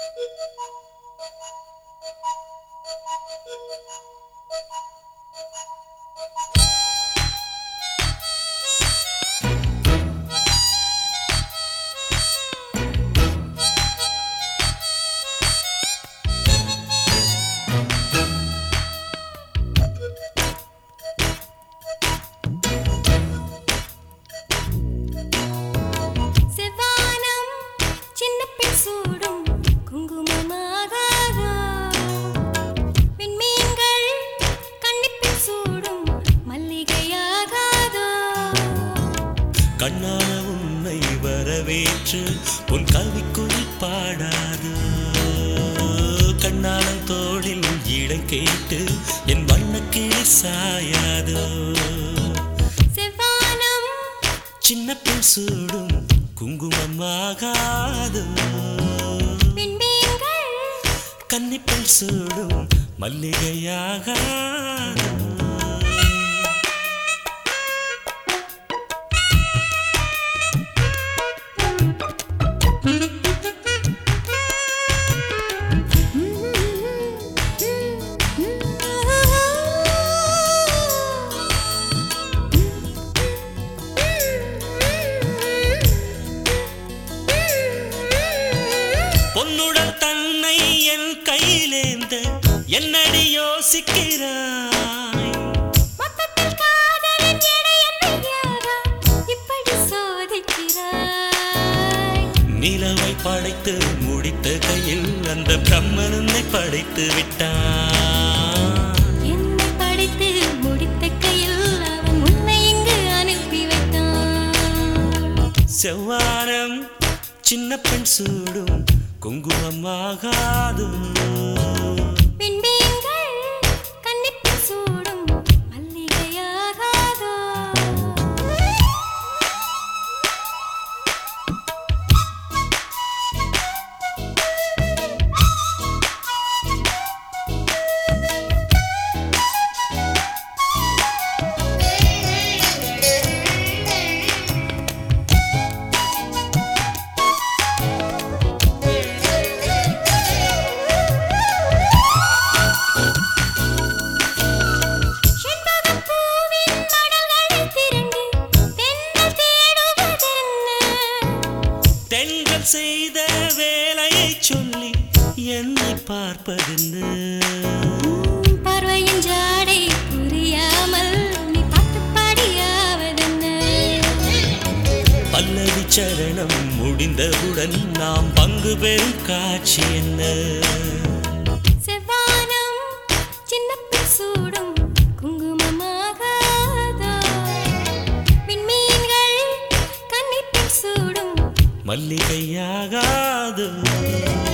கண்ணான உன்னை வரவேற்று உன் கவிக்குயில் பாடாது கண்ணான தோளில் இடம் கேட்டு என் வண்ணக்கிளி சாயாது சின்ன பெண் சூடும் குங்குமமாகாது கன்னிப்பெண் சூடும் மல்லிகையாகாது பொன்னுடல் தன்னை என் கையிலேந்த என்னடி யோசிக்கிறாய் மொத்தத்தில் காதலின் எடை என்னையாரா இப்படி சோதிக்கிறாய் நிலவை படைத்து முடித்த கையில் அந்த பிரம்மன் உன்னை படைத்து விட்டான் என்னை படைத்து முடித்த கையில் அவன் உன்னை இங்கு அனுப்பி வைத்தான் செவ்வானம் சின்ன பெண் சூடும் குங்குமமாகாது பின்பீங்கள் கன்னிப்பெண் சூடும் மல்லிகையாகாதோ தென்றல் செய்த வேலையை சொல்லி என்னை பார்ப்பதென்ன பார்வையின் ஜாடை புரியாமல் நீ பார்த்து பாடியாவதென்ன பல்லவி சரணம் முடிந்தவுடன் நாம் பங்கு பெறும் காட்சி என்ன செவ்வானம் சின்ன பெண் சூடும் குங்குமமாகாதோ விண்மீன்கள் கன்னிப்பெண் சூடும் மல்லிகையாகாது